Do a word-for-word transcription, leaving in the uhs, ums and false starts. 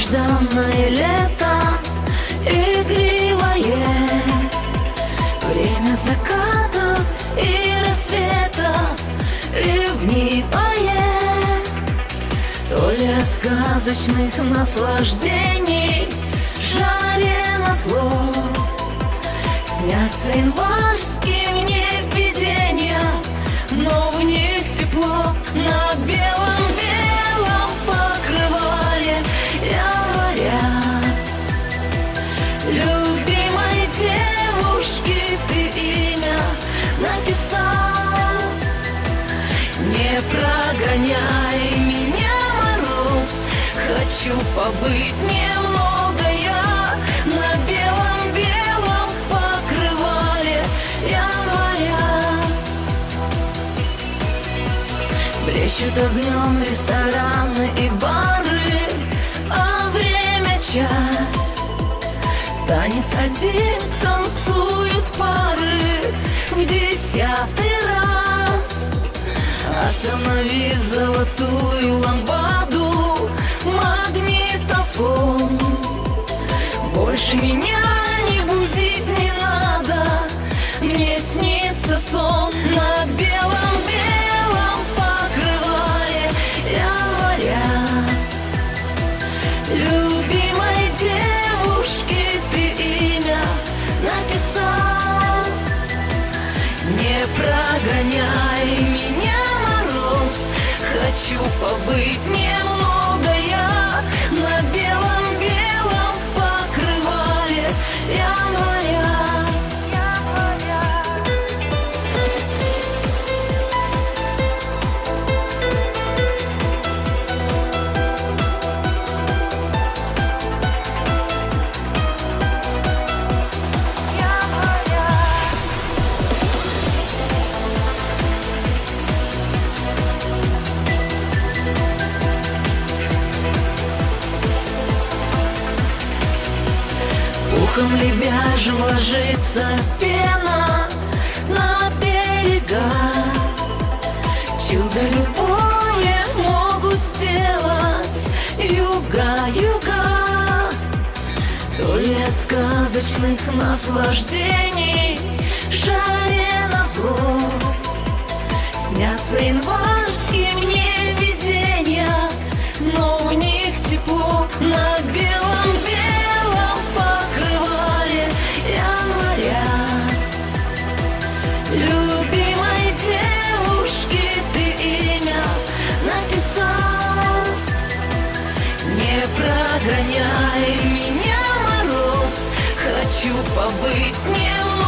долгожданное лето, игривое, время закатов и рассветов, ревнивое. То ли от сказочных наслаждений жаре назло снятся январские мне видения, но в них тепло на белом-белом покрывале января. Любимой девушке ты имя написал. Не прогоняй меня, мороз, хочу побыть немного я на белом-белом покрывале января. Блещут огнем рестораны и бары, а время час. Танец один танцуют пары в десятый раз. Останови золотую лампаду, магнитофон. Больше меня не будить не надо, мне снится сон на белом-белом покрывале января. Любимой девушке ты имя написал. Не прогоняй меня, мороз, хочу побыть немного я на белом-белом покрывале января. Пухом лебяжьим ложится пена на берега. Чудо любое могут сделать юга, юга. То ли от сказочных наслаждений жаре назло снятся январские мне видения, но в них тепло на белом-белом покрывале января. Любимой девушке ты имя написал. Не прогоняй меня, мороз, хочу побыть немного